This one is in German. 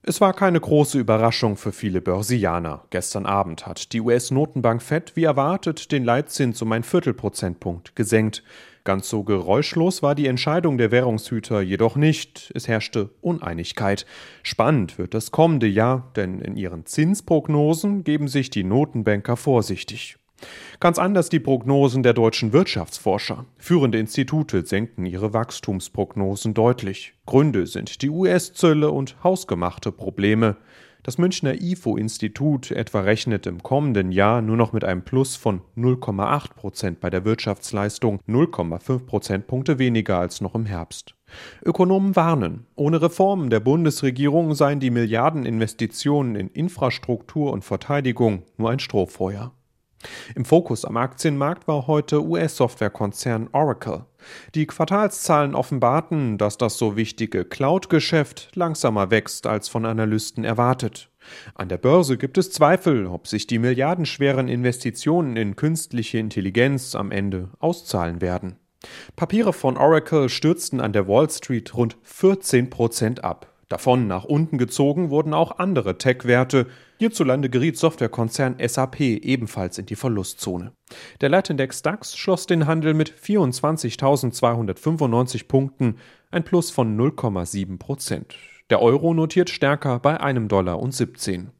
Es war keine große Überraschung für viele Börsianer. Gestern Abend hat die US-Notenbank Fed wie erwartet den Leitzins um ein Viertelprozentpunkt gesenkt. Ganz so geräuschlos war die Entscheidung der Währungshüter jedoch nicht. Es herrschte Uneinigkeit. Spannend wird das kommende Jahr, denn in ihren Zinsprognosen geben sich die Notenbanker vorsichtig. Ganz anders die Prognosen der deutschen Wirtschaftsforscher. Führende Institute senken ihre Wachstumsprognosen deutlich. Gründe sind die US-Zölle und hausgemachte Probleme. Das Münchner IFO-Institut etwa rechnet im kommenden Jahr nur noch mit einem Plus von 0,8% bei der Wirtschaftsleistung, 0,5 Prozentpunkte weniger als noch im Herbst. Ökonomen warnen, ohne Reformen der Bundesregierung seien die Milliardeninvestitionen in Infrastruktur und Verteidigung nur ein Strohfeuer. Im Fokus am Aktienmarkt war heute US-Softwarekonzern Oracle. Die Quartalszahlen offenbarten, dass das so wichtige Cloud-Geschäft langsamer wächst als von Analysten erwartet. An der Börse gibt es Zweifel, ob sich die milliardenschweren Investitionen in künstliche Intelligenz am Ende auszahlen werden. Papiere von Oracle stürzten an der Wall Street rund 14% ab. Davon nach unten gezogen wurden auch andere Tech-Werte. Hierzulande geriet Softwarekonzern SAP ebenfalls in die Verlustzone. Der Leitindex DAX schloss den Handel mit 24.295 Punkten, ein Plus von 0,7%. Der Euro notiert stärker bei $1,17.